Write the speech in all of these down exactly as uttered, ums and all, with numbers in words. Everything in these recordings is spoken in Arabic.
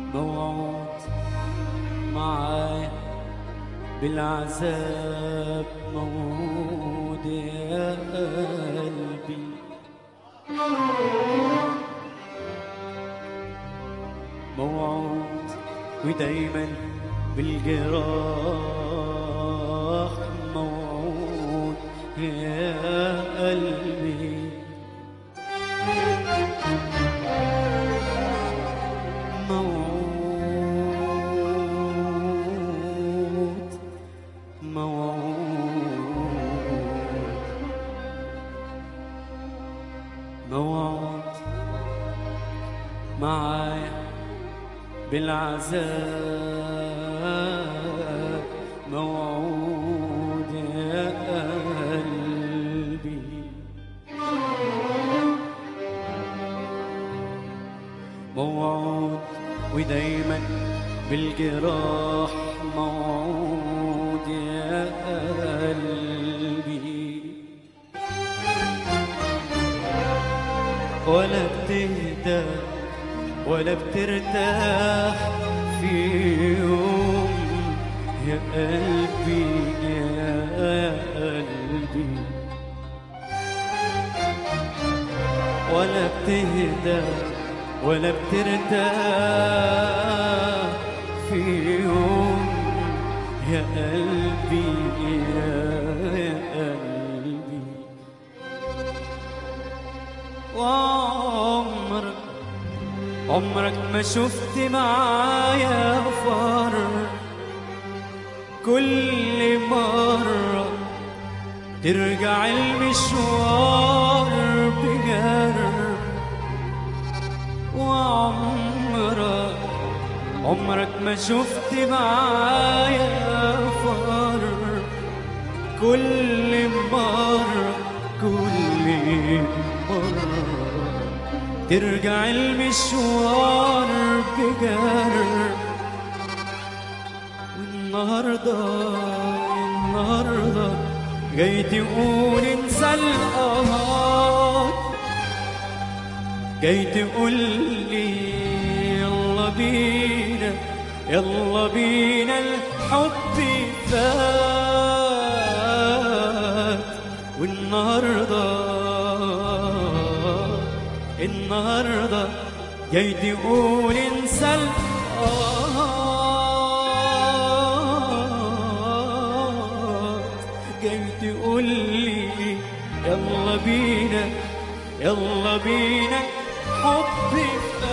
موعود معايا بالعذاب، موعود يا قلبي. موعود ودايما بالجراح، موعود يا قلبي. موعود موعود موعود معايا بالعذاب، موعود يا قلبي. موعود ودايما بالجراح، موعود يا قلبي. ولا بتهدى ولا بترتاح في يوم يا قلبي، يا قلبي. ولا بتهدى ولا بترتاح في يوم يا قلبي، يا قلبي. وعمرك عمرك ما شفت معايا فرق، كل مرة ترجع المشوار بجرح. وعمرك عمرك ما شفت معايا فرق، كل مرة كل مرة ترجع المشوار بجرح. والنهاردة النهاردة جاي تقول انسى القهار، جاي تقول لي يلا بينا يلا بينا الحب فات. والنهارده النهارده جاي تقول انسى القهار، جاي تقول لي يلا بينا يلا بينا حبي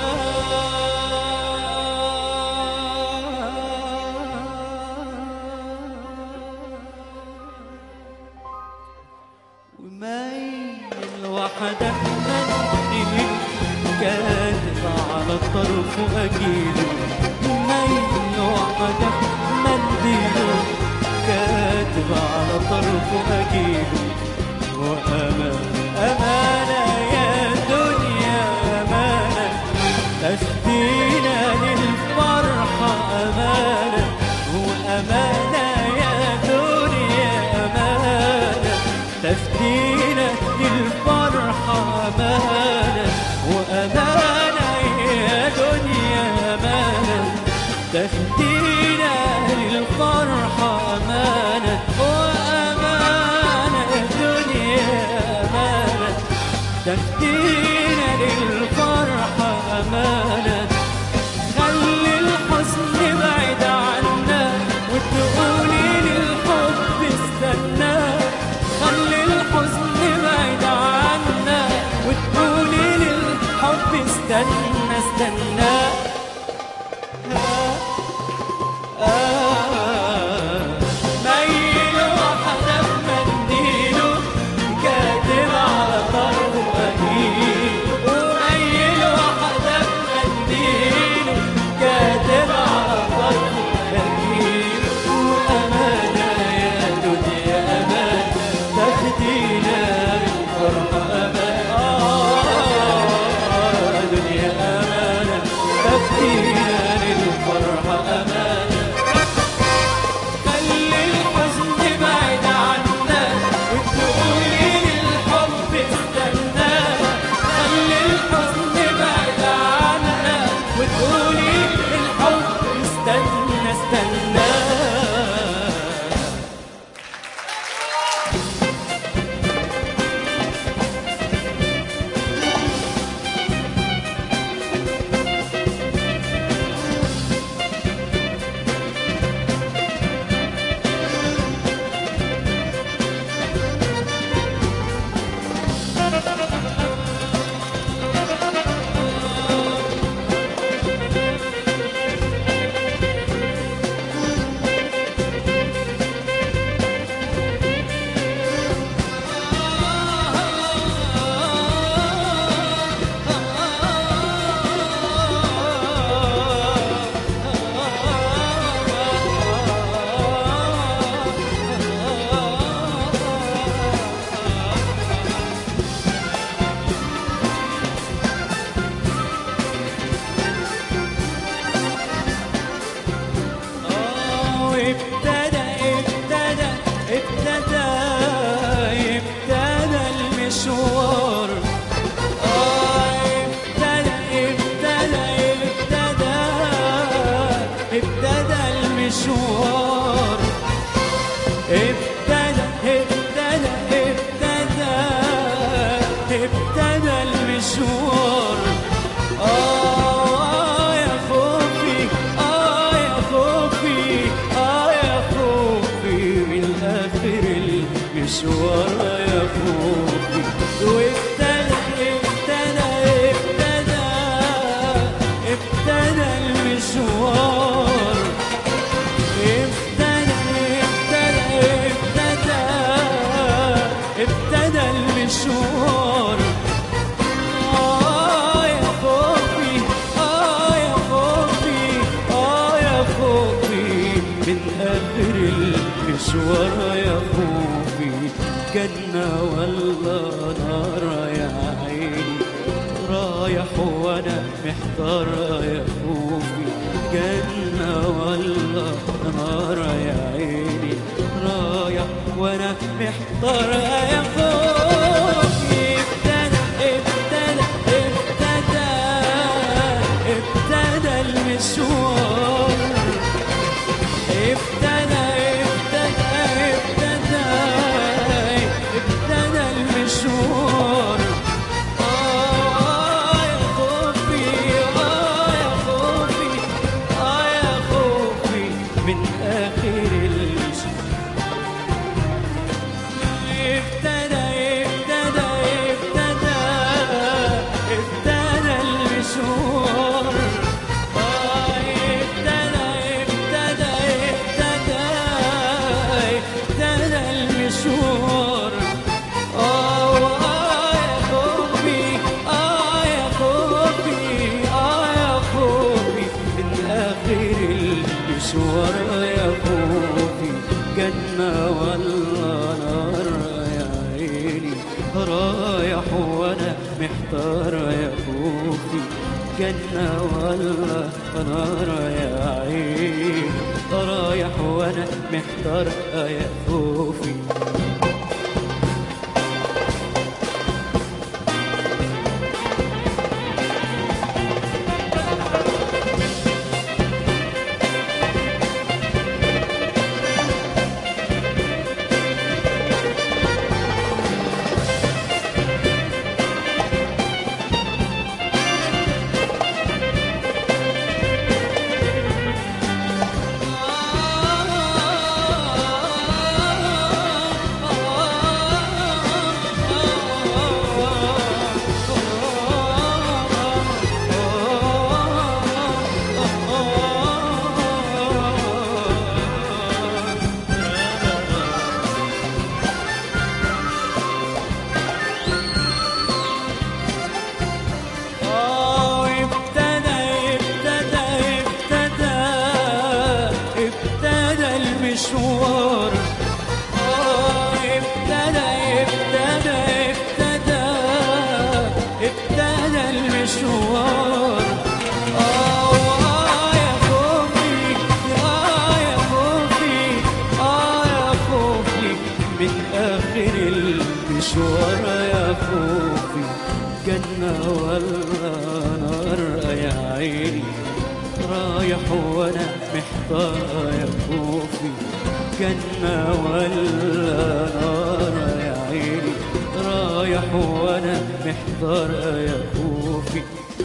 ومايل وحدك منديل كاتب على الطرف وأجيله. مايل وحدك منديل كاتب على الطرف وأجيله. وأمان أمانة يا دنيا أمانة، تفدينا للفرحة أمانة. وأمانة يا دنيا أمانة، تفدينا للفرحة أمانة. وأمانة يا دنيا أمانة، تفدينا للفرحة أمانة. وأمانة يا دنيا أمانة، تفدينا للفرحة أمانة. خلي الحزن بعيد عنا وتقولي للحب استنى. خلي الحزن بعيد عنا وتقولي للحب استنى استنى. ميل وحدك منديله كاتب على طرف أجيله. وميل وحدك منديله كاتب على طرف أجيله. وأمانة يا دنيا أمانة، تفدينا للفرحة أمانة. آه دنيا أمانة، تفدينا للفرحة أمانة. خلي الحزن بعيد عنا وتقولي للحب استنى. خلي الحزن بعيد عنا وتقولي المشوار ابتدى ابتدى ابتدى ابتدى المشوار. آه يا خوفي آه يا خوفي آه يا خوفي من آخر المشوار يا خوفي جنة ولا نار يا عيني رايح وانا محتار يا خوفي جنة ولا نار يا عيني رايح وانا محتار يا خوفي. ابتدى ابتدى ابتدى ابتدى المشوار ابتدى ابتدى ابتدى ابتدى المشوار. آه يا خوفي آه يا خوفي آه يا خوفي من آخر المشوار. ابتدى ابتدى ابتدى ابتدى المشوار. آه ابتدى ابتدى ابتدى ابتدى المشوار. آه آه يا خوفي آه يا خوفي آه يا خوفي من آخر المشوار يا خوفي جنة ولا نار يا عيني رايح وانا محتار يا خوفي جنة ولا نار يا عيني رايح وانا محتار يا خوفي. المشوار. آه ابتدى ابتدى ابتدى ابتدى المشوار. آه آه يا خوفي آه يا خوفي آه يا خوفي من آخر المشوار يا خوفي جنة ولا نار يا عيني رايح وانا محتار يا خوفي جنة ولا نار يا عيني رايح وانا محتار يا خوفي.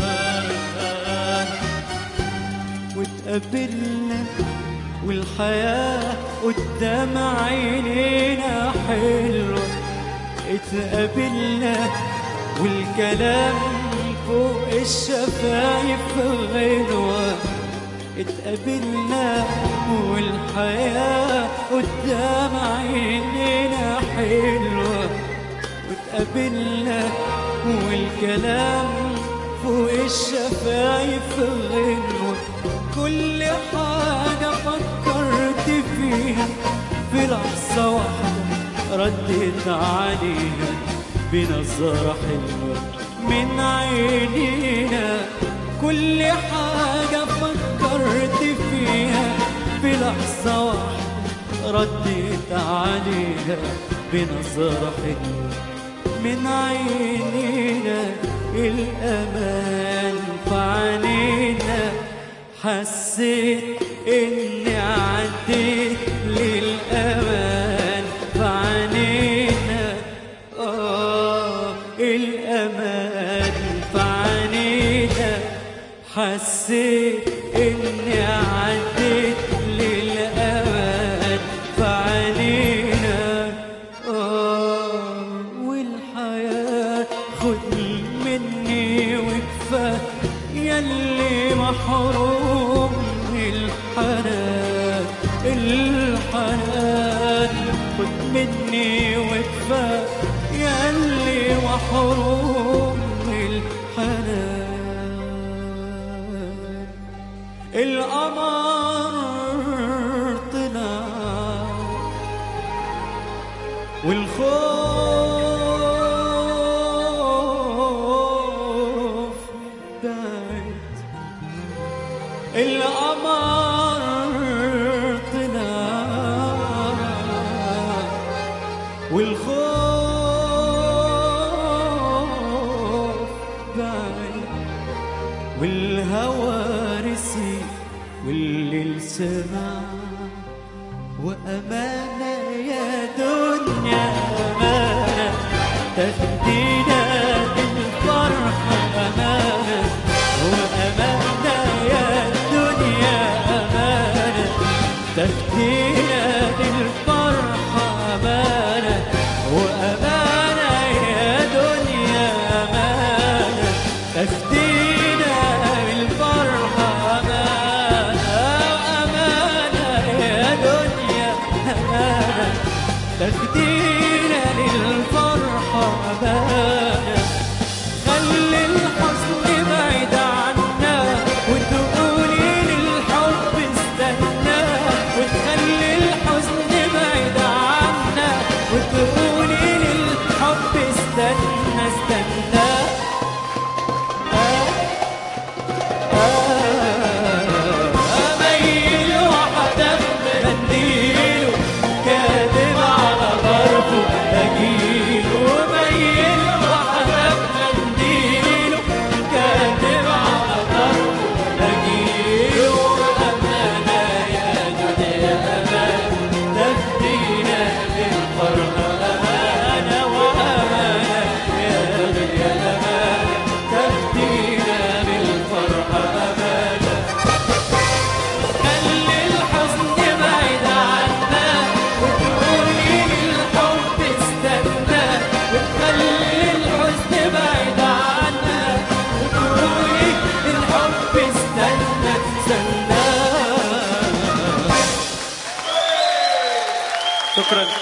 واتقابلنا والحياة قدام عينينا حلوة اتقابلنا والكلام فوق الشفايف غنوة اتقابلنا والحياة قدام عينينا حلوة واتقابلنا والكلام فوق الشفايف غنوة. كل حاجة فكرت فيها في لحظة واحدة ردت عليها بنظرة حلوة من عينينا. كل حاجة فكرت فيها في لحظة واحدة ردت عليها بنظرة حلوة من عينينا. الأمان في عينينا حسيت إني عديت للأمان في عينينا. آه الأمان في عينينا حسيت إني عديت للأمان في عينينا. آه والحياة خد مني وكفاية ياللي محروم من الحنان الحنان خد مني وكفاك ياللي محروم من الحنان. القمر طلع والخوف بعد. القمر طلع والخوف بعد والهوى رسي والليل سمع. وأمانة يا دنيا أمانة تهدينا بالفرحة أمانة. وأمانة يا دنيا أمانة تهدينا بالفرحة أمانة. وأمانة يا دنيا أمانة تهدينا بالفرحة أمانة. أمانة يا دنيا أمانة تهدينا للفرحة أمانة. خلي الحزن بعيد عنا وتقولي للحب استنى. وتخلي الحزن بعيد عنا وتقولي للحب استنى استنى. أميل وحدك منديله كاتب على ظرفه أجيله. أميل وحدك منديله كاتب على ظرفه أجيله. أمانة يا دنيا أمانة تهدينا للفرحة أمانة. وأمانة يا دنيا أمانة تهدينا للفرحة أمانة. خلي الحزن بعيد عنا وتقولي للحب استنى. وتخلي الحزن بعيد عنا وتقولي للحب استنى استنى. شكرا.